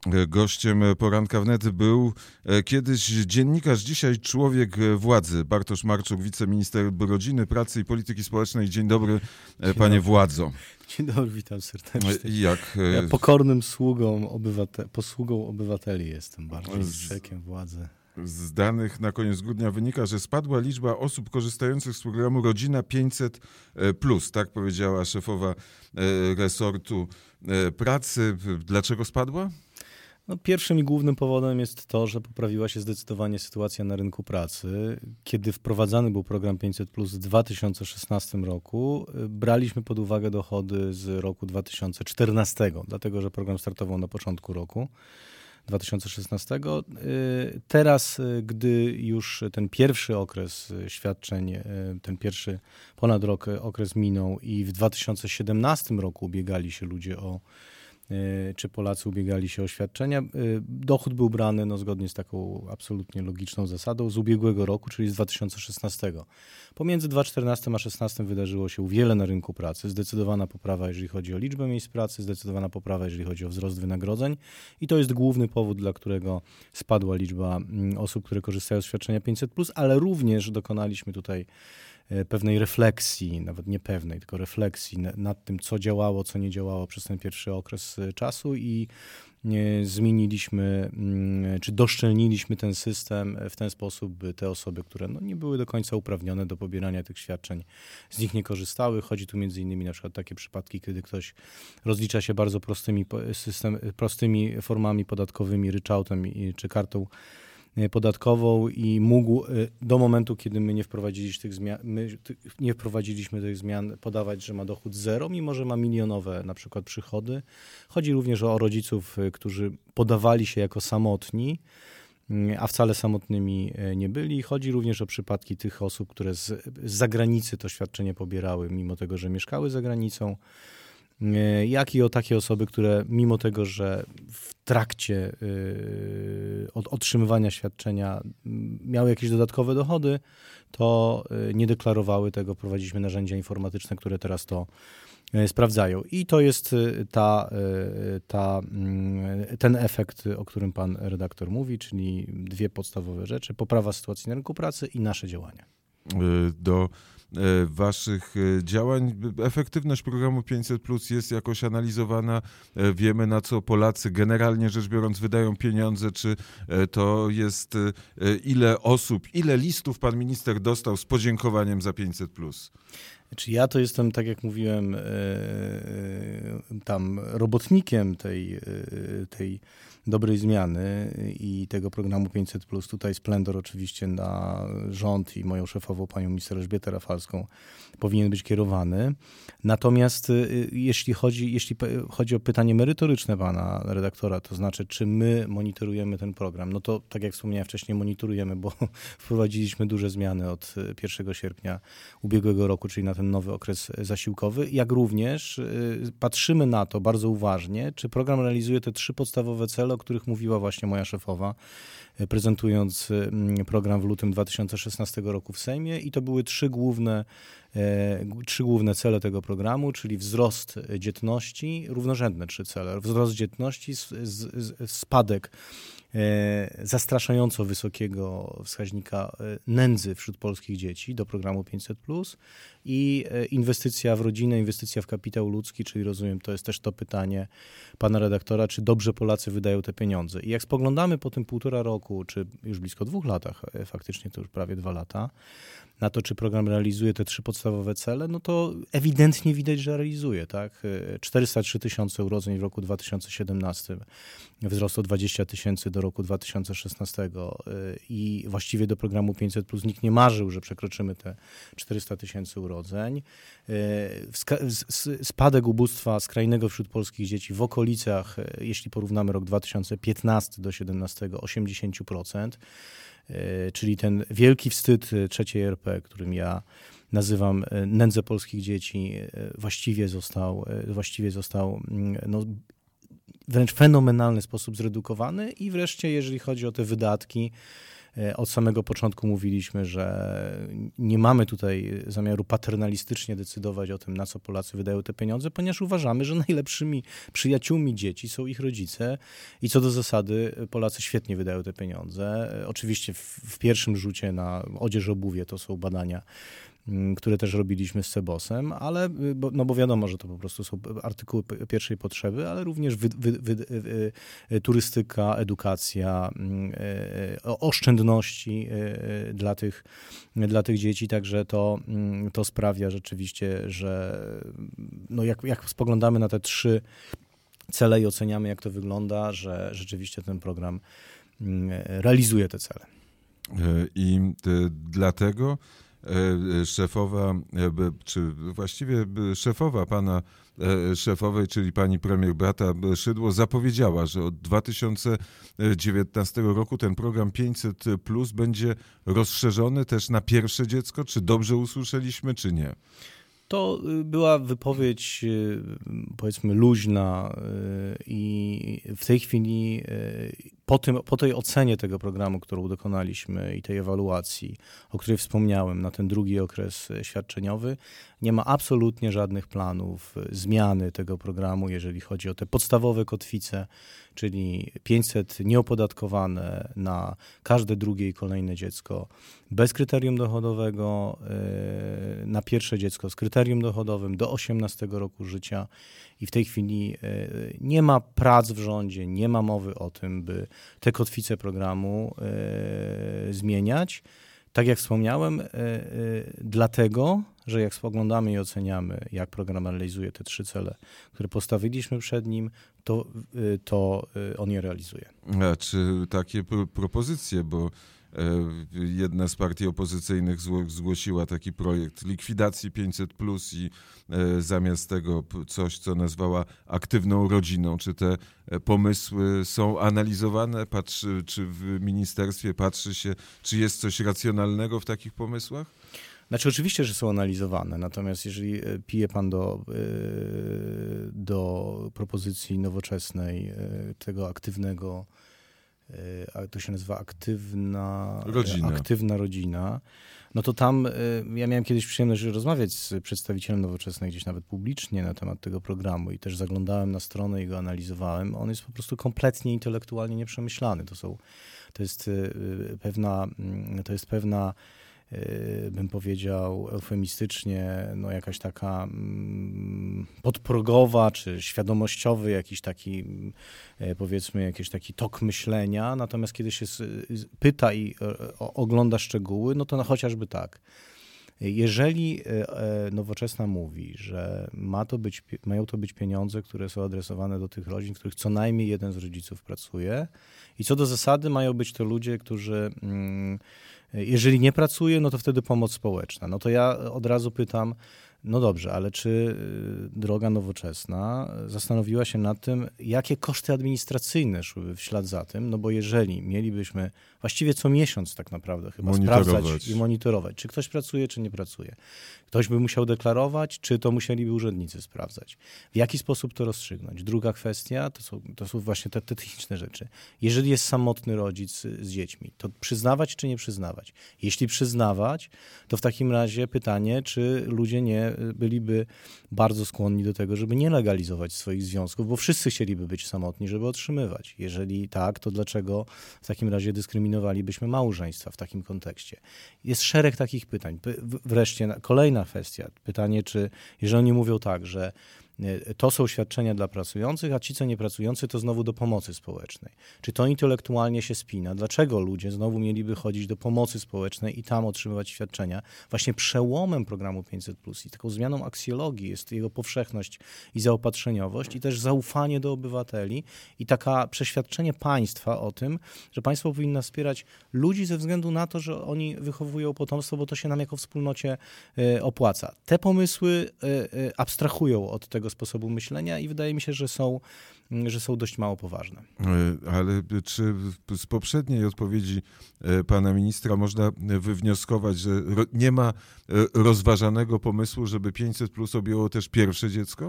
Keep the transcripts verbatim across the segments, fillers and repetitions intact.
Gościem Poranka Wnet był kiedyś dziennikarz, dzisiaj człowiek władzy. Bartosz Marczuk, wiceminister rodziny, pracy i polityki społecznej. Dzień dobry, Dzień panie dobry. władzo. Dzień dobry, witam serdecznie. Jak? Ja pokornym sługą, obywate... posługą obywateli jestem, bardziej niż wszelkiem władzy. Z danych na koniec grudnia wynika, że spadła liczba osób korzystających z programu Rodzina pięćset plus, tak powiedziała szefowa resortu pracy. Dlaczego spadła? No, pierwszym i głównym powodem jest to, że poprawiła się zdecydowanie sytuacja na rynku pracy. Kiedy wprowadzany był program pięćset plus w dwa tysiące szesnastym roku, braliśmy pod uwagę dochody z roku dwa tysiące czternastego, dlatego że program startował na początku roku dwa tysiące szesnastego. Teraz, gdy już ten pierwszy okres świadczeń, ten pierwszy ponad rok okres minął i w dwa tysiące siedemnastym roku ubiegali się ludzie o czy Polacy ubiegali się o świadczenia. Dochód był brany no, zgodnie z taką absolutnie logiczną zasadą z ubiegłego roku, czyli z dwa tysiące szesnastego. Pomiędzy dwa tysiące czternastym a dwa tysiące szesnastym wydarzyło się wiele na rynku pracy. Zdecydowana poprawa, jeżeli chodzi o liczbę miejsc pracy, zdecydowana poprawa, jeżeli chodzi o wzrost wynagrodzeń i to jest główny powód, dla którego spadła liczba osób, które korzystają z świadczenia pięćset plus, ale również dokonaliśmy tutaj pewnej refleksji, nawet nie pewnej, tylko refleksji nad tym, co działało, co nie działało przez ten pierwszy okres czasu i zmieniliśmy, czy doszczelniliśmy ten system w ten sposób, by te osoby, które no nie były do końca uprawnione do pobierania tych świadczeń, z nich nie korzystały. Chodzi tu między innymi na przykład takie przypadki, kiedy ktoś rozlicza się bardzo prostymi, system, prostymi formami podatkowymi, ryczałtem czy kartą podatkową i mógł do momentu, kiedy my nie wprowadziliśmy tych zmian, my nie wprowadziliśmy tych zmian, podawać, że ma dochód zero, mimo że ma milionowe na przykład przychody. Chodzi również o rodziców, którzy podawali się jako samotni, a wcale samotnymi nie byli. Chodzi również o przypadki tych osób, które z, z zagranicy to świadczenie pobierały, mimo tego, że mieszkały za granicą. Jak i o takie osoby, które mimo tego, że w trakcie od otrzymywania świadczenia miały jakieś dodatkowe dochody, to nie deklarowały tego. Prowadziliśmy narzędzia informatyczne, które teraz to sprawdzają. I to jest ta, ta, ten efekt, o którym pan redaktor mówi, czyli dwie podstawowe rzeczy: poprawa sytuacji na rynku pracy i nasze działania. Do waszych działań efektywność programu pięćset plus jest jakoś analizowana? Wiemy, na co Polacy generalnie rzecz biorąc wydają pieniądze, czy to jest ile osób, ile listów pan minister dostał z podziękowaniem za pięćset plus? Znaczy ja to jestem, tak jak mówiłem, tam robotnikiem tej, tej dobrej zmiany i tego programu pięćset plus. Tutaj splendor oczywiście na rząd i moją szefową, panią minister Elżbietę Rafalską, powinien być kierowany. Natomiast jeśli chodzi, jeśli chodzi o pytanie merytoryczne pana redaktora, to znaczy, czy my monitorujemy ten program, no to tak jak wspomniałem wcześniej, monitorujemy, bo wprowadziliśmy duże zmiany od pierwszego sierpnia ubiegłego roku, czyli na ten nowy okres zasiłkowy, jak również patrzymy na to bardzo uważnie, czy program realizuje te trzy podstawowe cele, o których mówiła właśnie moja szefowa, prezentując program w lutym dwa tysiące szesnastego roku w Sejmie, i to były trzy główne, trzy główne cele tego programu, czyli wzrost dzietności, równorzędne trzy cele, wzrost dzietności, spadek zastraszająco wysokiego wskaźnika nędzy wśród polskich dzieci do programu pięćset plus i inwestycja w rodzinę, inwestycja w kapitał ludzki, czyli rozumiem, to jest też to pytanie pana redaktora, czy dobrze Polacy wydają te pieniądze. I jak spoglądamy po tym półtora roku, czy już blisko dwóch latach, faktycznie to już prawie dwa lata, na to, czy program realizuje te trzy podstawowe cele, no to ewidentnie widać, że realizuje, tak? czterysta trzy tysiące urodzeń w roku dwa tysiące siedemnastym, wzrost o dwadzieścia tysięcy do roku dwa tysiące szesnastego i właściwie do programu pięćset plus nikt nie marzył, że przekroczymy te czterysta tysięcy urodzeń. Spadek ubóstwa skrajnego wśród polskich dzieci w okolicach, jeśli porównamy rok dwa tysiące piętnasty do osiemdziesiąt osiemdziesiąt procent. Czyli ten wielki wstyd trzeciej R P, którym ja nazywam nędzę polskich dzieci, właściwie został, właściwie został no, wręcz fenomenalny sposób zredukowany. I wreszcie, jeżeli chodzi o te wydatki, Od samego początku mówiliśmy, że nie mamy tutaj zamiaru paternalistycznie decydować o tym, na co Polacy wydają te pieniądze, ponieważ uważamy, że najlepszymi przyjaciółmi dzieci są ich rodzice i co do zasady Polacy świetnie wydają te pieniądze. Oczywiście w, w pierwszym rzucie na odzież, obuwie to są badania, które też robiliśmy z Cebosem, ale, bo, no bo wiadomo, że to po prostu są artykuły pierwszej potrzeby, ale również wy, wy, wy, wy, turystyka, edukacja, oszczędności dla tych, dla tych dzieci, także to, to sprawia rzeczywiście, że no jak, jak spoglądamy na te trzy cele i oceniamy, jak to wygląda, że rzeczywiście ten program realizuje te cele. I dlatego szefowa, czy właściwie szefowa pana szefowej, czyli pani premier Beata Szydło, zapowiedziała, że od dwa tysiące dziewiętnastego roku ten program pięćset plus będzie rozszerzony też na pierwsze dziecko. Czy dobrze usłyszeliśmy, czy nie? To była wypowiedź, powiedzmy, luźna i w tej chwili po, tym, po tej ocenie tego programu, którą dokonaliśmy i tej ewaluacji, o której wspomniałem, na ten drugi okres świadczeniowy, nie ma absolutnie żadnych planów zmiany tego programu, jeżeli chodzi o te podstawowe kotwice, czyli pięćset nieopodatkowane na każde drugie i kolejne dziecko, bez kryterium dochodowego, na pierwsze dziecko z kryterium dochodowym do osiemnastego roku życia i w tej chwili nie ma prac w rządzie, nie ma mowy o tym, by te kotwice programu zmieniać. Tak jak wspomniałem, dlatego, że jak spoglądamy i oceniamy, jak program realizuje te trzy cele, które postawiliśmy przed nim, to, to on je realizuje. A czy takie pro- propozycje, bo jedna z partii opozycyjnych zgłosiła taki projekt likwidacji pięćset plus i zamiast tego coś, co nazwała aktywną rodziną. Czy te pomysły są analizowane? Patrzy, czy w ministerstwie patrzy się, czy jest coś racjonalnego w takich pomysłach? Znaczy oczywiście, że są analizowane, natomiast jeżeli pije pan do, do propozycji nowoczesnej, tego aktywnego, to się nazywa aktywna rodzina. aktywna rodzina, no to tam ja miałem kiedyś przyjemność rozmawiać z przedstawicielem Nowoczesnej gdzieś nawet publicznie na temat tego programu i też zaglądałem na stronę i go analizowałem. On jest po prostu kompletnie intelektualnie nieprzemyślany. To są, to jest pewna, to jest pewna bym powiedział eufemistycznie, no jakaś taka podprogowa czy świadomościowy jakiś taki, powiedzmy, jakiś taki tok myślenia, natomiast kiedy się pyta i ogląda szczegóły, no to no chociażby tak. Jeżeli Nowoczesna mówi, że ma to być, mają to być pieniądze, które są adresowane do tych rodzin, w których co najmniej jeden z rodziców pracuje i co do zasady mają być to ludzie, którzy jeżeli nie pracuje, no to wtedy pomoc społeczna. No to ja od razu pytam, no dobrze, ale czy droga Nowoczesna zastanowiła się nad tym, jakie koszty administracyjne szłyby w ślad za tym? No bo jeżeli mielibyśmy właściwie co miesiąc tak naprawdę chyba sprawdzać i monitorować, czy ktoś pracuje, czy nie pracuje. Ktoś by musiał deklarować, czy to musieliby urzędnicy sprawdzać. W jaki sposób to rozstrzygnąć? Druga kwestia, to są, to są właśnie te, te techniczne rzeczy. Jeżeli jest samotny rodzic z dziećmi, to przyznawać czy nie przyznawać? Jeśli przyznawać, to w takim razie pytanie, czy ludzie nie byliby bardzo skłonni do tego, żeby nie legalizować swoich związków, bo wszyscy chcieliby być samotni, żeby otrzymywać. Jeżeli tak, to dlaczego w takim razie dyskryminowalibyśmy małżeństwa w takim kontekście? Jest szereg takich pytań. Wreszcie kolejna kwestia. Pytanie, czy jeżeli oni mówią tak, że to są świadczenia dla pracujących, a ci, co nie pracujący, to znowu do pomocy społecznej. Czy to intelektualnie się spina? Dlaczego ludzie znowu mieliby chodzić do pomocy społecznej i tam otrzymywać świadczenia? Właśnie przełomem programu pięćset plus i taką zmianą aksjologii jest jego powszechność i zaopatrzeniowość i też zaufanie do obywateli i taka przeświadczenie państwa o tym, że państwo powinno wspierać ludzi ze względu na to, że oni wychowują potomstwo, bo to się nam jako wspólnocie opłaca. Te pomysły abstrahują od tego sposobu myślenia i wydaje mi się, że są, że są dość mało poważne. Ale czy z poprzedniej odpowiedzi pana ministra można wywnioskować, że nie ma rozważanego pomysłu, żeby pięćset plus objęło też pierwsze dziecko?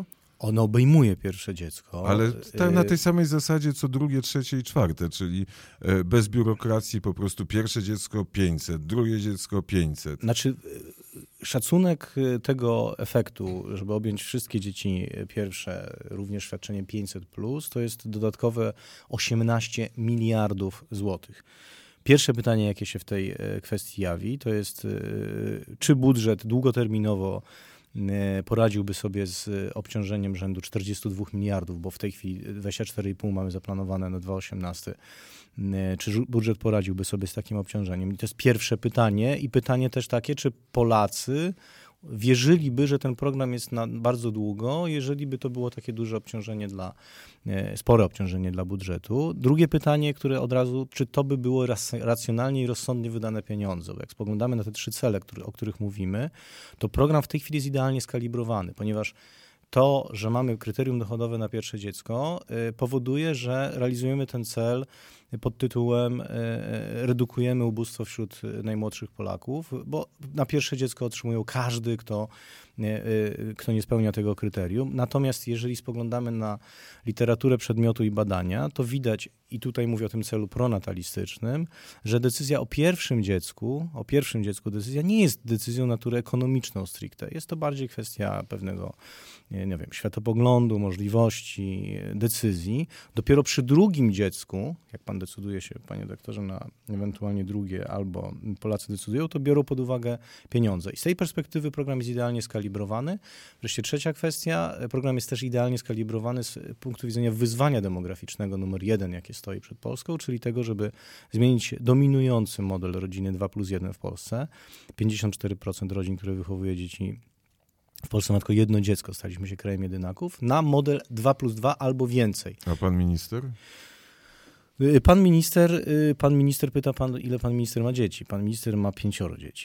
Ono obejmuje pierwsze dziecko. Ale tak na tej samej zasadzie co drugie, trzecie i czwarte, czyli bez biurokracji po prostu pierwsze dziecko pięćset, drugie dziecko pięćset. Znaczy szacunek tego efektu, żeby objąć wszystkie dzieci pierwsze, również świadczeniem pięćset plus, to jest dodatkowe osiemnaście miliardów złotych. Pierwsze pytanie, jakie się w tej kwestii jawi, to jest, czy budżet długoterminowo poradziłby sobie z obciążeniem rzędu czterdzieści dwa miliardów, bo w tej chwili dwadzieścia cztery i pół mamy zaplanowane na dwa tysiące osiemnasty. Czy budżet poradziłby sobie z takim obciążeniem? I to jest pierwsze pytanie. I pytanie też takie, czy Polacy wierzyliby, że ten program jest na bardzo długo, jeżeli by to było takie duże obciążenie dla, spore obciążenie dla budżetu. Drugie pytanie, które od razu, czy to by było racjonalnie i rozsądnie wydane pieniądze? Bo jak spoglądamy na te trzy cele, które, o których mówimy, to program w tej chwili jest idealnie skalibrowany, ponieważ to, że mamy kryterium dochodowe na pierwsze dziecko, powoduje, że realizujemy ten cel pod tytułem redukujemy ubóstwo wśród najmłodszych Polaków, bo na pierwsze dziecko otrzymują każdy, kto, kto nie spełnia tego kryterium. Natomiast jeżeli spoglądamy na literaturę przedmiotu i badania, to widać, i tutaj mówię o tym celu pronatalistycznym, że decyzja o pierwszym dziecku, o pierwszym dziecku decyzja nie jest decyzją natury ekonomiczną stricte. Jest to bardziej kwestia pewnego, nie wiem, światopoglądu, możliwości, decyzji. Dopiero przy drugim dziecku, jak pan decyduje się, panie doktorze, na ewentualnie drugie, albo Polacy decydują, to biorą pod uwagę pieniądze. I z tej perspektywy program jest idealnie skalibrowany. Wreszcie trzecia kwestia, program jest też idealnie skalibrowany z punktu widzenia wyzwania demograficznego numer jeden, jakie stoi przed Polską, czyli tego, żeby zmienić dominujący model rodziny dwa plus jeden w Polsce. pięćdziesiąt cztery procent rodzin, które wychowuje dzieci w Polsce ma tylko jedno dziecko, staliśmy się krajem jedynaków, na model dwa plus dwa albo więcej. A pan minister? Pan minister, pan minister pyta, pan, ile pan minister ma dzieci. Pan minister ma pięcioro dzieci.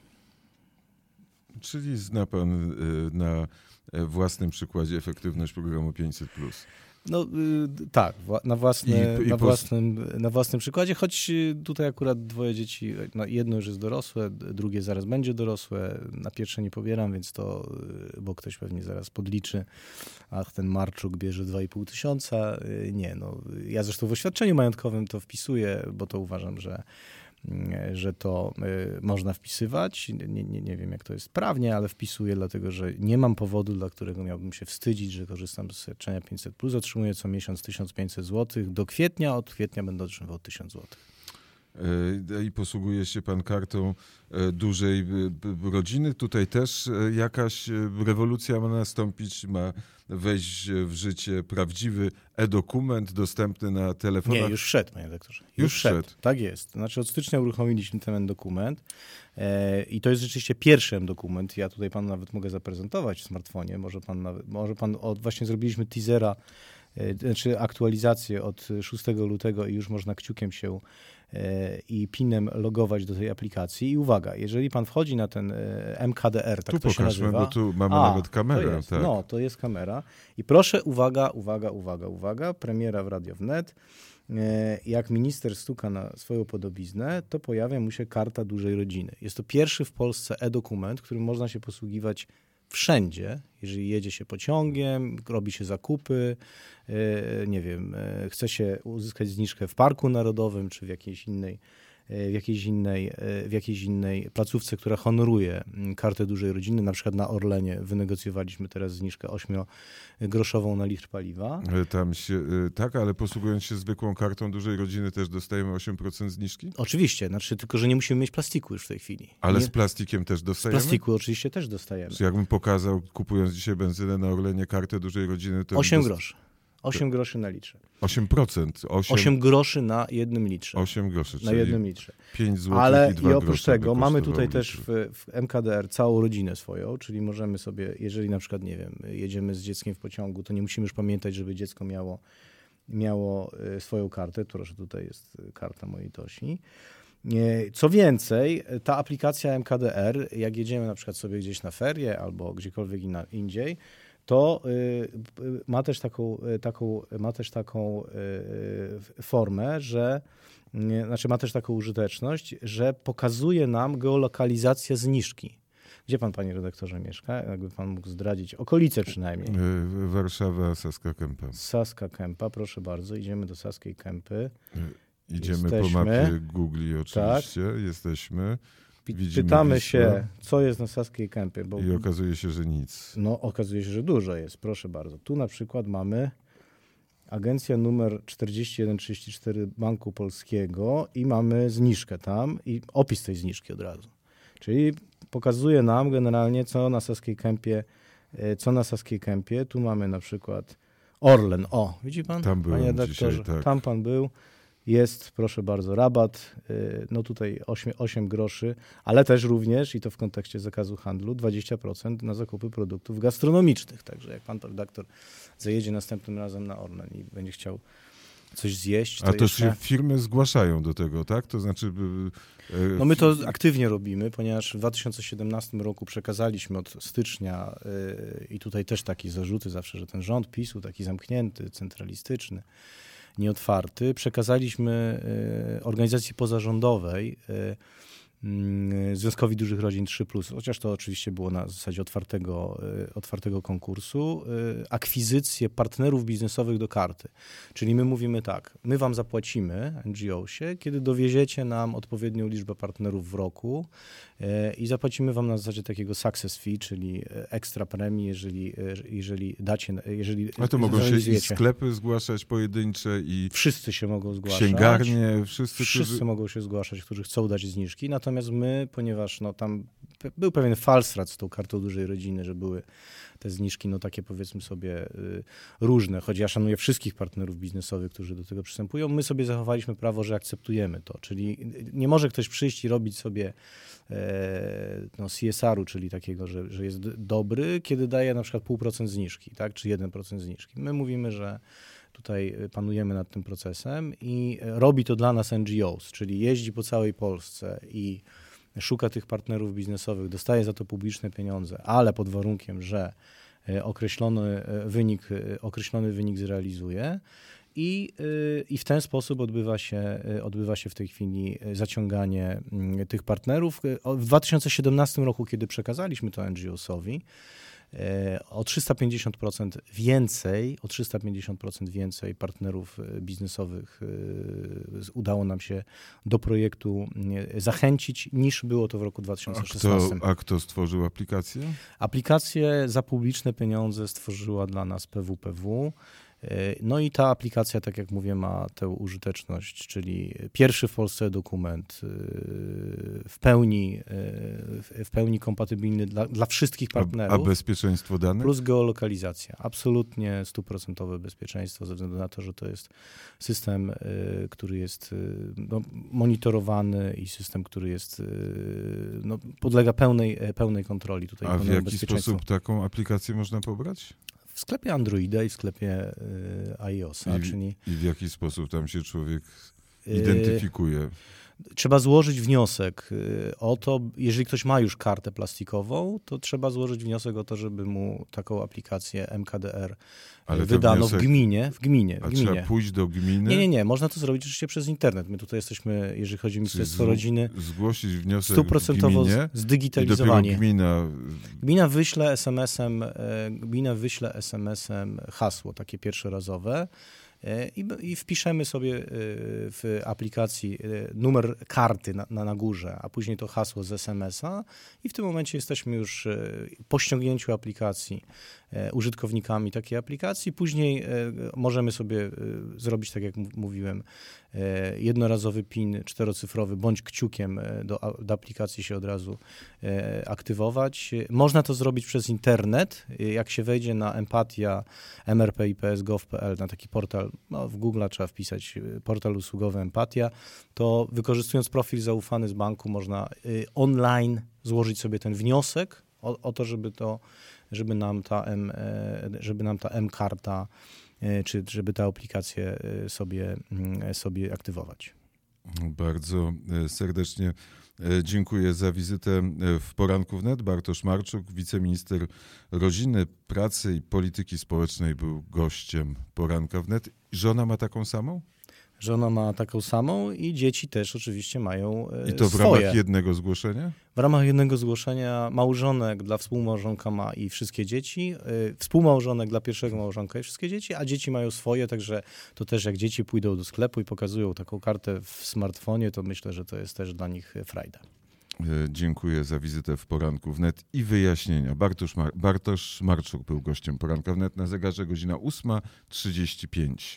Czyli zna pan na własnym przykładzie efektywność programu pięćset plus. No tak, na, własne, I, i na, pos... własnym, na własnym przykładzie, choć tutaj akurat dwoje dzieci, no jedno już jest dorosłe, drugie zaraz będzie dorosłe, na pierwsze nie pobieram, więc to, bo ktoś pewnie zaraz podliczy, ach, ten Marczuk bierze dwa i pół tysiąca, nie, no ja zresztą w oświadczeniu majątkowym to wpisuję, bo to uważam, że że to y, można wpisywać. Nie, nie, nie wiem, jak to jest prawnie, ale wpisuję, dlatego że nie mam powodu, dla którego miałbym się wstydzić, że korzystam z świadczenia pięćset plus. Otrzymuję co miesiąc tysiąc pięćset złotych. Do kwietnia, od kwietnia będę otrzymywał tysiąc złotych. I posługuje się pan kartą dużej rodziny. Tutaj też jakaś rewolucja ma nastąpić, ma wejść w życie prawdziwy e-dokument dostępny na telefonach. Nie, już wszedł, panie doktorze. Już, już wszedł. wszedł. Tak jest. Znaczy od stycznia uruchomiliśmy ten dokument e, i to jest rzeczywiście pierwszy dokument. Ja tutaj panu nawet mogę zaprezentować w smartfonie. Może pan, nawet, może pan od, właśnie zrobiliśmy teasera, e, znaczy aktualizację od szóstego lutego i już można kciukiem się i pinem logować do tej aplikacji. I uwaga, jeżeli pan wchodzi na ten M K D R, tak tu to się nazywa. Bo tu mamy A, nawet kamerę. To jest, tak. No, to jest kamera. I proszę, uwaga, uwaga, uwaga, uwaga, premiera w Radio Wnet. Jak minister stuka na swoją podobiznę, to pojawia mu się karta dużej rodziny. Jest to pierwszy w Polsce e-dokument, którym można się posługiwać wszędzie, jeżeli jedzie się pociągiem, robi się zakupy, nie wiem, chce się uzyskać zniżkę w Parku Narodowym czy w jakiejś innej, w jakiejś innej, w jakiejś innej placówce, która honoruje kartę dużej rodziny. Na przykład na Orlenie wynegocjowaliśmy teraz zniżkę ośmiogroszową na litr paliwa. Tam się, tak, ale posługując się zwykłą kartą dużej rodziny też dostajemy osiem procent zniżki? Oczywiście, znaczy tylko, że nie musimy mieć plastiku już w tej chwili. Ale nie, z plastikiem też dostajemy? Z plastiku oczywiście też dostajemy. Czy jakbym pokazał, kupując dzisiaj benzynę na Orlenie, kartę dużej rodziny, to... osiem dost... groszy. osiem groszy na litrze. osiem procent. osiem... osiem groszy na jednym litrze. osiem groszy, czyli na jednym litrze. pięć złotych Ale i dwa i oprócz tego mamy tutaj litr. też w, w M K D R całą rodzinę swoją, czyli możemy sobie, jeżeli na przykład, nie wiem, jedziemy z dzieckiem w pociągu, to nie musimy już pamiętać, żeby dziecko miało, miało swoją kartę. Proszę, tutaj jest karta mojej Tosi. Co więcej, ta aplikacja M K D R, jak jedziemy na przykład sobie gdzieś na ferie albo gdziekolwiek inna, indziej, to y, ma też taką, taką, ma też taką y, formę, że y, znaczy ma też taką użyteczność, że pokazuje nam geolokalizację zniżki. Gdzie pan, panie redaktorze, mieszka? Jakby pan mógł zdradzić okolice przynajmniej. Warszawa, Saska Kępa. Saska Kępa, proszę bardzo. Idziemy do Saskiej Kępy. Idziemy Jesteśmy. po mapie Google oczywiście. Tak. Jesteśmy. Widzimy Pytamy Wisłę. się, co jest na Saskiej Kępie. Bo... I okazuje się, że nic. No, okazuje się, że dużo jest. Proszę bardzo. Tu na przykład mamy agencja numer czterdzieści jeden trzydzieści cztery Banku Polskiego i mamy zniżkę tam i opis tej zniżki od razu. Czyli pokazuje nam generalnie, co na Saskiej Kępie, co na Saskiej Kępie. Tu mamy na przykład Orlen. O, widzi pan? Tam byłem panie redaktorze? dzisiaj, tak. Tam pan był. Jest, proszę bardzo, rabat, no tutaj osiem, osiem groszy, ale też również, i to w kontekście zakazu handlu, dwadzieścia procent na zakupy produktów gastronomicznych. Także jak pan redaktor zajedzie następnym razem na Orlen i będzie chciał coś zjeść. To A to jeszcze... się firmy zgłaszają do tego, tak? To znaczy... Yy, no my to aktywnie robimy, ponieważ w dwa tysiące siedemnastym roku przekazaliśmy od stycznia yy, i tutaj też takie zarzuty zawsze, że ten rząd PiSu taki zamknięty, centralistyczny, nieotwarty, przekazaliśmy y, organizacji pozarządowej y, y, Związkowi Dużych Rodzin trzy plus, chociaż to oczywiście było na zasadzie otwartego, y, otwartego konkursu, y, akwizycję partnerów biznesowych do karty. Czyli my mówimy tak, my wam zapłacimy, N G O sie, kiedy dowieziecie nam odpowiednią liczbę partnerów w roku y, i zapłacimy wam na zasadzie takiego success fee, czyli ekstra premii, jeżeli, jeżeli dacie... Jeżeli A to mogą się i sklepy zgłaszać pojedyncze i... Wszyscy się mogą zgłaszać. Księgarnie, wszyscy, Wszyscy którzy... mogą się zgłaszać, którzy chcą dać zniżki, natomiast my, ponieważ no, tam był pewien falstrat z tą kartą dużej rodziny, że były te zniżki, no takie powiedzmy sobie y, różne, choć ja szanuję wszystkich partnerów biznesowych, którzy do tego przystępują, my sobie zachowaliśmy prawo, że akceptujemy to, czyli nie może ktoś przyjść i robić sobie e, no, C S R u, czyli takiego, że, że jest dobry, kiedy daje na przykład pół procent zniżki, tak, czy jeden procent zniżki. My mówimy, że tutaj panujemy nad tym procesem i robi to dla nas N G O s, czyli jeździ po całej Polsce i szuka tych partnerów biznesowych, dostaje za to publiczne pieniądze, ale pod warunkiem, że określony wynik, określony wynik zrealizuje i, i w ten sposób odbywa się, odbywa się w tej chwili zaciąganie tych partnerów. W dwa tysiące siedemnastym roku, kiedy przekazaliśmy to N G O sowi, o trzysta pięćdziesiąt procent więcej, o trzysta pięćdziesiąt procent więcej partnerów biznesowych udało nam się do projektu zachęcić, niż było to w roku dwa tysiące szesnastym. A kto, a kto stworzył aplikację? Aplikację za publiczne pieniądze stworzyła dla nas P W P W. No i ta aplikacja, tak jak mówię, ma tę użyteczność, czyli pierwszy w Polsce dokument w pełni, w pełni kompatybilny dla, dla wszystkich partnerów. A, a bezpieczeństwo danych? Plus geolokalizacja. Absolutnie stuprocentowe bezpieczeństwo ze względu na to, że to jest system, który jest no, monitorowany i system, który jest no, podlega pełnej, pełnej kontroli. Tutaj a w jaki sposób taką aplikację można pobrać? W sklepie Androida i w sklepie y, iOS-a. I, czyli, I w jaki sposób tam się człowiek identyfikuje? Y, trzeba złożyć wniosek y, o to, jeżeli ktoś ma już kartę plastikową, to trzeba złożyć wniosek o to, żeby mu taką aplikację M K D R Ale wydano wniosek, w gminie. W gminie, w a gminie. trzeba pójść do gminy? Nie, nie, nie. Można to zrobić oczywiście przez internet. My tutaj jesteśmy, jeżeli chodzi o Ministerstwo z, Rodziny, zgłosić wniosek stuprocentowo zdigitalizowani. Gmina... Gmina wyśle es em esem, gmina wyśle es em esem hasło takie pierwszorazowe i, i wpiszemy sobie w aplikacji numer karty na, na, na górze, a później to hasło z es em esa i w tym momencie jesteśmy już po ściągnięciu aplikacji użytkownikami takiej aplikacji. Później możemy sobie zrobić, tak jak mówiłem, jednorazowy PIN czterocyfrowy bądź kciukiem do, do aplikacji się od razu aktywować. Można to zrobić przez internet. Jak się wejdzie na Empatia, m r p i p s gov kropka p l, na taki portal, no w Google trzeba wpisać portal usługowy Empatia, to wykorzystując profil zaufany z banku można online złożyć sobie ten wniosek o, o to, żeby to, żeby nam ta M, żeby nam ta M-karta czy żeby tę aplikację sobie, sobie aktywować. Bardzo serdecznie dziękuję za wizytę w Poranku Wnet. Bartosz Marczuk, wiceminister rodziny, pracy i polityki społecznej, był gościem Poranka Wnet. Żona ma taką samą? Żona ma taką samą i dzieci też oczywiście mają e, I to w swoje. ramach jednego zgłoszenia? W ramach jednego zgłoszenia małżonek dla współmałżonka ma i wszystkie dzieci, y, współmałżonek dla pierwszego małżonka i wszystkie dzieci, a dzieci mają swoje, także to też jak dzieci pójdą do sklepu i pokazują taką kartę w smartfonie, to myślę, że to jest też dla nich frajda. Dziękuję za wizytę w Poranku Wnet i wyjaśnienia. Bartosz, Mar- Bartosz Marczuk był gościem Poranka Wnet. Na zegarze godzina ósma trzydzieści pięć.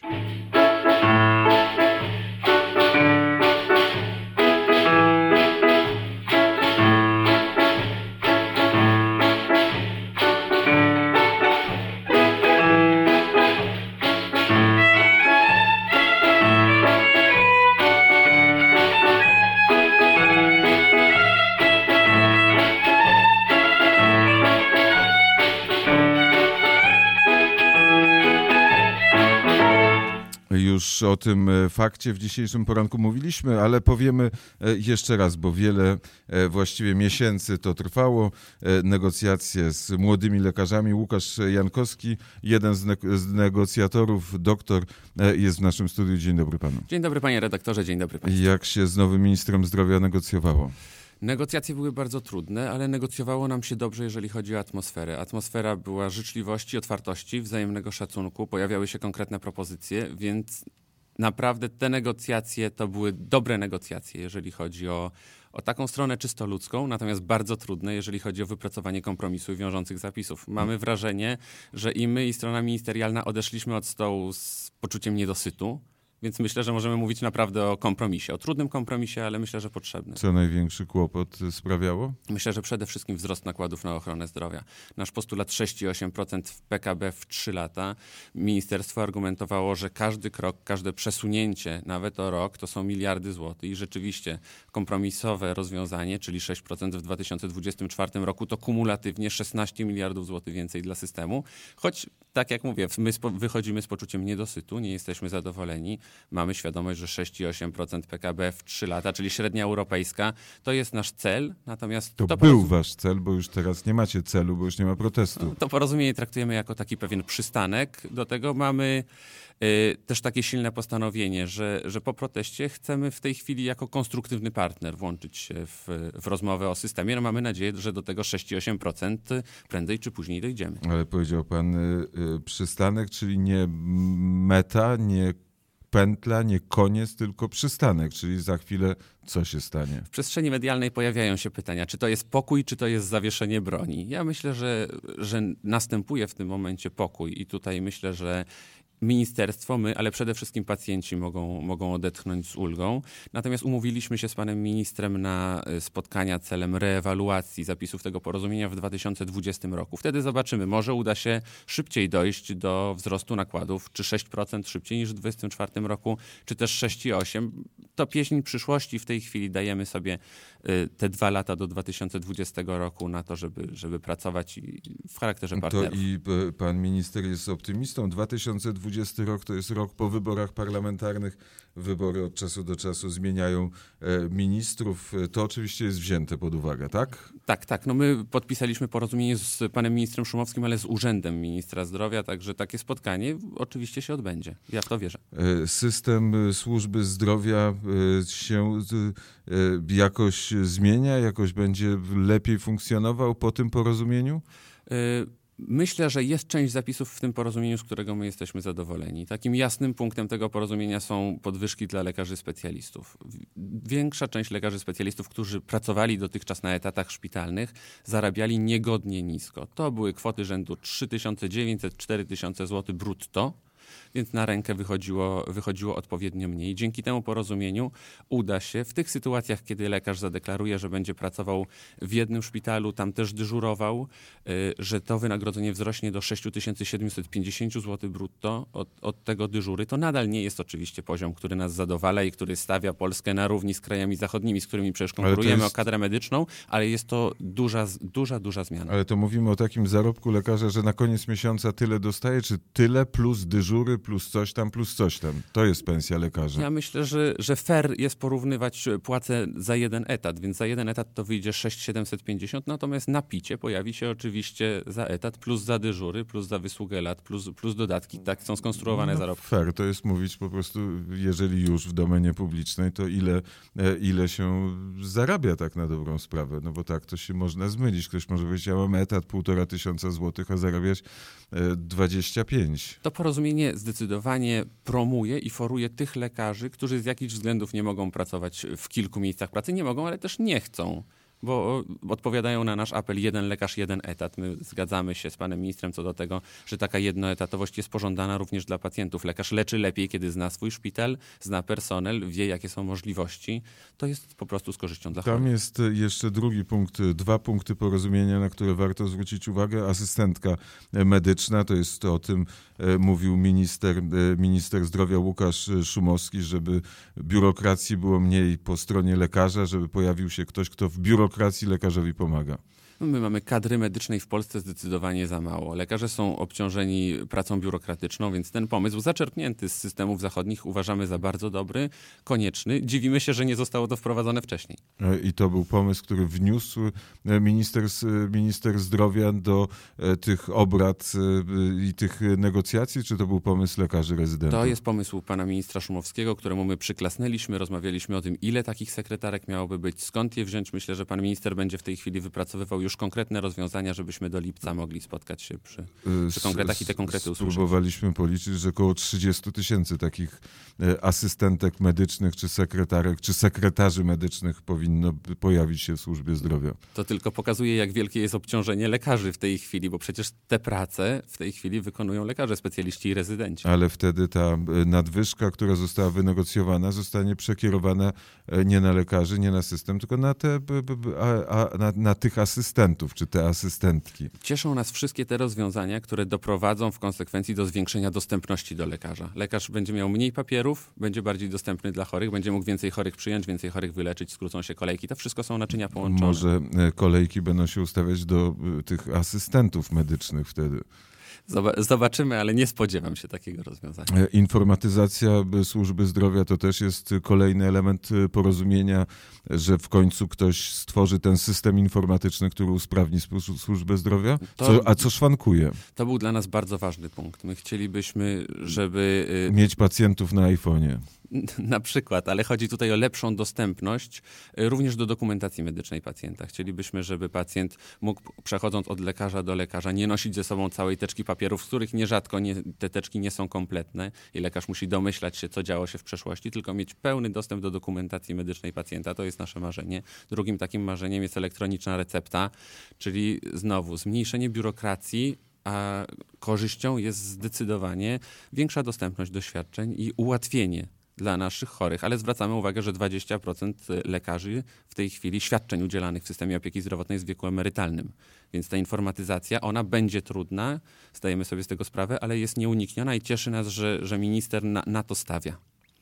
Już o tym fakcie w dzisiejszym poranku mówiliśmy, ale powiemy jeszcze raz, bo wiele właściwie miesięcy to trwało. Negocjacje z młodymi lekarzami. Łukasz Jankowski, jeden z, ne- z negocjatorów, doktor, jest w naszym studiu. Dzień dobry panu. Dzień dobry panie redaktorze, dzień dobry państwu. Jak się z nowym ministrem zdrowia negocjowało? Negocjacje były bardzo trudne, ale negocjowało nam się dobrze, jeżeli chodzi o atmosferę. Atmosfera była życzliwości, otwartości, wzajemnego szacunku, pojawiały się konkretne propozycje, więc naprawdę te negocjacje to były dobre negocjacje, jeżeli chodzi o, o taką stronę czysto ludzką, natomiast bardzo trudne, jeżeli chodzi o wypracowanie kompromisu i wiążących zapisów. Mamy wrażenie, że i my, i strona ministerialna odeszliśmy od stołu z poczuciem niedosytu. Więc myślę, że możemy mówić naprawdę o kompromisie, o trudnym kompromisie, ale myślę, że potrzebny. Co największy kłopot sprawiało? Myślę, że przede wszystkim wzrost nakładów na ochronę zdrowia. Nasz postulat sześć i osiem procent w P K B w trzy lata. Ministerstwo argumentowało, że każdy krok, każde przesunięcie, nawet o rok, to są miliardy złotych. I rzeczywiście kompromisowe rozwiązanie, czyli sześć procent w dwa tysiące dwudziestym czwartym roku, to kumulatywnie szesnaście miliardów złotych więcej dla systemu. Choć, tak jak mówię, my spo- wychodzimy z poczuciem niedosytu, nie jesteśmy zadowoleni. Mamy świadomość, że sześć i osiem procent P K B w trzy lata, czyli średnia europejska, to jest nasz cel. Natomiast To, to był porozum- wasz cel, bo już teraz nie macie celu, bo już nie ma protestu. To porozumienie traktujemy jako taki pewien przystanek. Do tego mamy y, też takie silne postanowienie, że, że po proteście chcemy w tej chwili jako konstruktywny partner włączyć się w, w rozmowę o systemie. No mamy nadzieję, że do tego sześć i osiem procent prędzej czy później dojdziemy. Ale powiedział pan y, y, przystanek, czyli nie meta, nie pętla, nie koniec, tylko przystanek, czyli za chwilę co się stanie? W przestrzeni medialnej pojawiają się pytania, czy to jest pokój, czy to jest zawieszenie broni. Ja myślę, że, że następuje w tym momencie pokój i tutaj myślę, że ministerstwo, my, ale przede wszystkim pacjenci mogą, mogą odetchnąć z ulgą. Natomiast umówiliśmy się z panem ministrem na spotkania celem reewaluacji zapisów tego porozumienia w dwa tysiące dwudziestym roku. Wtedy zobaczymy, może uda się szybciej dojść do wzrostu nakładów, czy sześć procent szybciej niż w dwudziestym czwartym roku, czy też sześć i osiem procent. To pieśń przyszłości. W tej chwili dajemy sobie te dwa lata do dwa tysiące dwudziestego roku na to, żeby, żeby pracować w charakterze partnerów. To i p- pan minister jest optymistą. dwa tysiące dwudziesty rok to jest rok po wyborach parlamentarnych. Wybory od czasu do czasu zmieniają e, ministrów. To oczywiście jest wzięte pod uwagę, tak? Tak, tak. No my podpisaliśmy porozumienie z panem ministrem Szumowskim, ale z Urzędem Ministra Zdrowia, także takie spotkanie oczywiście się odbędzie. Ja w to wierzę. E, system służby zdrowia e, się e, jakoś zmienia, jakoś będzie lepiej funkcjonował po tym porozumieniu? Yy, Myślę, że jest część zapisów w tym porozumieniu, z którego my jesteśmy zadowoleni. Takim jasnym punktem tego porozumienia są podwyżki dla lekarzy specjalistów. Większa część lekarzy specjalistów, którzy pracowali dotychczas na etatach szpitalnych, zarabiali niegodnie nisko. To były kwoty rzędu trzy tysiące dziewięćset do czterech tysięcy złotych brutto. Więc na rękę wychodziło, wychodziło odpowiednio mniej. Dzięki temu porozumieniu uda się w tych sytuacjach, kiedy lekarz zadeklaruje, że będzie pracował w jednym szpitalu, tam też dyżurował, że to wynagrodzenie wzrośnie do sześć tysięcy siedemset pięćdziesiąt złotych brutto od, od tego dyżury. To nadal nie jest oczywiście poziom, który nas zadowala i który stawia Polskę na równi z krajami zachodnimi, z którymi przecież konkurujemy jest... o kadrę medyczną, ale jest to duża, duża, duża zmiana. Ale to mówimy o takim zarobku lekarza, że na koniec miesiąca tyle dostaje, czy tyle plus dyżury dyżury plus coś tam, plus coś tam. To jest pensja lekarza. Ja myślę, że, że fair jest porównywać płacę za jeden etat, więc za jeden etat to wyjdzie sześć tysięcy siedemset pięćdziesiąt, natomiast na picie pojawi się oczywiście za etat, plus za dyżury, plus za wysługę lat, plus, plus dodatki. Tak są skonstruowane no, zarobki. Fair to jest mówić po prostu, jeżeli już w domenie publicznej, to ile, ile się zarabia tak na dobrą sprawę, no bo tak to się można zmylić. Ktoś może powiedzieć, ja mam etat półtora tysiąca złotych, a zarabiać dwadzieścia pięć. To porozumienie zdecydowanie promuje i foruje tych lekarzy, którzy z jakichś względów nie mogą pracować w kilku miejscach pracy. Nie mogą, ale też nie chcą. Bo odpowiadają na nasz apel jeden lekarz, jeden etat. My zgadzamy się z panem ministrem co do tego, że taka jednoetatowość jest pożądana również dla pacjentów. Lekarz leczy lepiej, kiedy zna swój szpital, zna personel, wie jakie są możliwości. To jest po prostu z korzyścią dla chorych. Tam jest jeszcze drugi punkt, dwa punkty porozumienia, na które warto zwrócić uwagę. Asystentka medyczna, to jest o tym mówił minister, minister zdrowia Łukasz Szumowski, żeby biurokracji było mniej po stronie lekarza, żeby pojawił się ktoś, kto w biurokracji lekarzowi pomaga. My mamy kadry medycznej w Polsce zdecydowanie za mało. Lekarze są obciążeni pracą biurokratyczną, więc ten pomysł zaczerpnięty z systemów zachodnich uważamy za bardzo dobry, konieczny. Dziwimy się, że nie zostało to wprowadzone wcześniej. I to był pomysł, który wniósł minister, minister zdrowia do tych obrad i tych negocjacji, czy to był pomysł lekarzy rezydentów? To jest pomysł pana ministra Szumowskiego, któremu my przyklasnęliśmy, rozmawialiśmy o tym, ile takich sekretarek miałoby być, skąd je wziąć. Myślę, że pan minister będzie w tej chwili wypracowywał już konkretne rozwiązania, żebyśmy do lipca mogli spotkać się przy, przy konkretach i te konkrety usłyszeć. Spróbowaliśmy policzyć, że około trzydzieści tysięcy takich asystentek medycznych, czy sekretarek, czy sekretarzy medycznych powinno pojawić się w służbie zdrowia. To tylko pokazuje, jak wielkie jest obciążenie lekarzy w tej chwili, bo przecież te prace w tej chwili wykonują lekarze, specjaliści i rezydenci. Ale wtedy ta nadwyżka, która została wynegocjowana, zostanie przekierowana nie na lekarzy, nie na system, tylko na, te, a, a, na, na tych asystentów. Czy te asystentki. Cieszą nas wszystkie te rozwiązania, które doprowadzą w konsekwencji do zwiększenia dostępności do lekarza. Lekarz będzie miał mniej papierów, będzie bardziej dostępny dla chorych, będzie mógł więcej chorych przyjąć, więcej chorych wyleczyć, skrócą się kolejki. To wszystko są naczynia połączone. Może kolejki będą się ustawiać do tych asystentów medycznych wtedy. Zobaczymy, ale nie spodziewam się takiego rozwiązania. Informatyzacja służby zdrowia to też jest kolejny element porozumienia, że w końcu ktoś stworzy ten system informatyczny, który usprawni służbę zdrowia. Co, to, a co szwankuje? To był dla nas bardzo ważny punkt. My chcielibyśmy, żeby... Mieć pacjentów na iPhonie. Na przykład, ale chodzi tutaj o lepszą dostępność również do dokumentacji medycznej pacjenta. Chcielibyśmy, żeby pacjent mógł, przechodząc od lekarza do lekarza, nie nosić ze sobą całej teczki papierów, z których nierzadko nie, te teczki nie są kompletne i lekarz musi domyślać się, co działo się w przeszłości, tylko mieć pełny dostęp do dokumentacji medycznej pacjenta. To jest nasze marzenie. Drugim takim marzeniem jest elektroniczna recepta, czyli znowu zmniejszenie biurokracji, a korzyścią jest zdecydowanie większa dostępność do świadczeń i ułatwienie dla naszych chorych, ale zwracamy uwagę, że dwadzieścia procent lekarzy w tej chwili świadczeń udzielanych w systemie opieki zdrowotnej jest w wieku emerytalnym. Więc ta informatyzacja, ona będzie trudna, zdajemy sobie z tego sprawę, ale jest nieunikniona i cieszy nas, że, że minister na, na to stawia.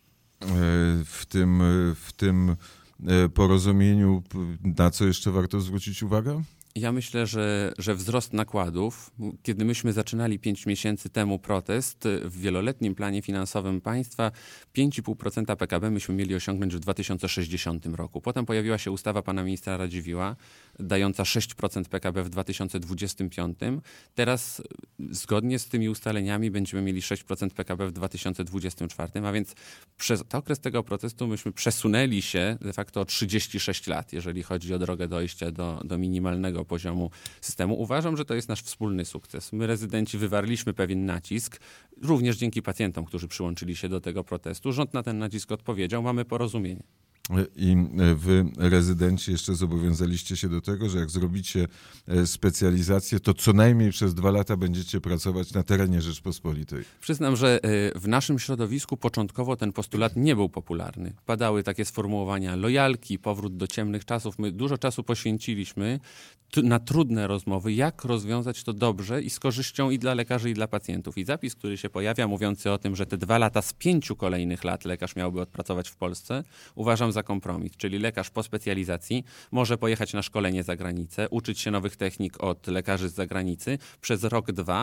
W tym, w tym porozumieniu na co jeszcze warto zwrócić uwagę? Ja myślę, że, że wzrost nakładów, kiedy myśmy zaczynali pięć miesięcy temu protest, w wieloletnim planie finansowym państwa pięć i pół procent P K B myśmy mieli osiągnąć w dwa tysiące sześćdziesiątym roku. Potem pojawiła się ustawa pana ministra Radziwiłła, dająca sześć procent P K B w dwa tysiące dwudziestym piątym. Teraz zgodnie z tymi ustaleniami będziemy mieli sześć procent P K B w dwa tysiące dwudziestym czwartym, a więc przez okres tego protestu myśmy przesunęli się de facto o trzydzieści sześć lat, jeżeli chodzi o drogę dojścia do, do minimalnego poziomu systemu. Uważam, że to jest nasz wspólny sukces. My, rezydenci, wywarliśmy pewien nacisk, również dzięki pacjentom, którzy przyłączyli się do tego protestu. Rząd na ten nacisk odpowiedział, mamy porozumienie. I wy, rezydenci, jeszcze zobowiązaliście się do tego, że jak zrobicie specjalizację, to co najmniej przez dwa lata będziecie pracować na terenie Rzeczpospolitej. Przyznam, że w naszym środowisku początkowo ten postulat nie był popularny. Padały takie sformułowania lojalki, powrót do ciemnych czasów. My dużo czasu poświęciliśmy na trudne rozmowy, jak rozwiązać to dobrze i z korzyścią i dla lekarzy, i dla pacjentów. I zapis, który się pojawia, mówiący o tym, że te dwa lata z pięciu kolejnych lat lekarz miałby odpracować w Polsce, uważam za kompromis. Czyli lekarz po specjalizacji może pojechać na szkolenie za granicę, uczyć się nowych technik od lekarzy z zagranicy przez rok, dwa,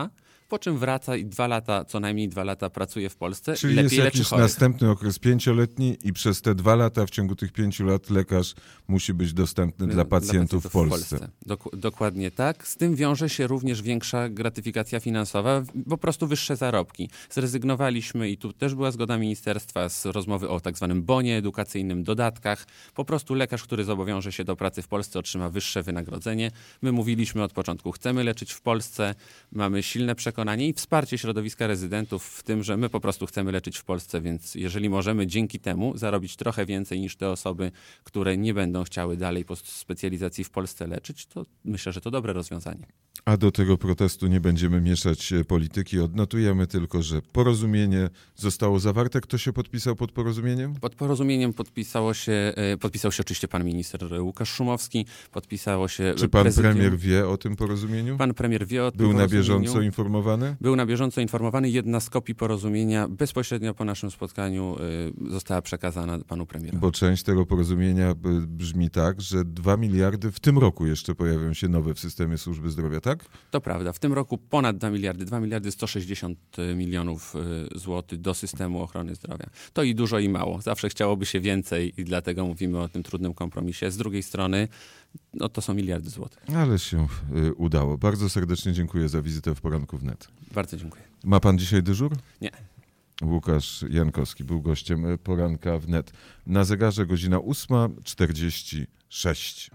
po czym wraca i dwa lata, co najmniej dwa lata pracuje w Polsce. Czyli lepiej jest leczy jakiś chorych. następny okres pięcioletni i przez te dwa lata, w ciągu tych pięciu lat lekarz musi być dostępny dla pacjentów, dla pacjentów w Polsce. W Polsce. Dok- dokładnie tak. Z tym wiąże się również większa gratyfikacja finansowa, po prostu wyższe zarobki. Zrezygnowaliśmy i tu też była zgoda ministerstwa z rozmowy o tak zwanym bonie edukacyjnym, dodatkach. Po prostu lekarz, który zobowiąże się do pracy w Polsce, otrzyma wyższe wynagrodzenie. My mówiliśmy od początku, chcemy leczyć w Polsce, mamy silne przekonanie i wsparcie środowiska rezydentów w tym, że my po prostu chcemy leczyć w Polsce, więc jeżeli możemy dzięki temu zarobić trochę więcej niż te osoby, które nie będą chciały dalej po specjalizacji w Polsce leczyć, to myślę, że to dobre rozwiązanie. A do tego protestu nie będziemy mieszać polityki. Odnotujemy tylko, że porozumienie zostało zawarte. Kto się podpisał pod porozumieniem? Pod porozumieniem podpisało się, podpisał się oczywiście pan minister Łukasz Szumowski, podpisało się Czy pan prezydium. premier wie o tym porozumieniu? Pan premier wie o tym Był na porozumieniu. bieżąco informowany? Był na bieżąco informowany. Jedna z kopii porozumienia bezpośrednio po naszym spotkaniu y, została przekazana panu premierowi. Bo część tego porozumienia brzmi tak, że dwa miliardy w tym roku jeszcze pojawią się nowe w systemie służby zdrowia, tak? To prawda. W tym roku ponad dwa miliardy, dwa miliardy sto sześćdziesiąt milionów złotych do systemu ochrony zdrowia. To i dużo, i mało. Zawsze chciałoby się więcej i dlatego mówimy o tym trudnym kompromisie. Z drugiej strony, no to są miliardy złotych. Ale się y, udało. Bardzo serdecznie dziękuję za wizytę w Poranku Wnet. Bardzo dziękuję. Ma pan dzisiaj dyżur? Nie. Łukasz Jankowski był gościem Poranka Wnet. Na zegarze godzina ósma czterdzieści sześć.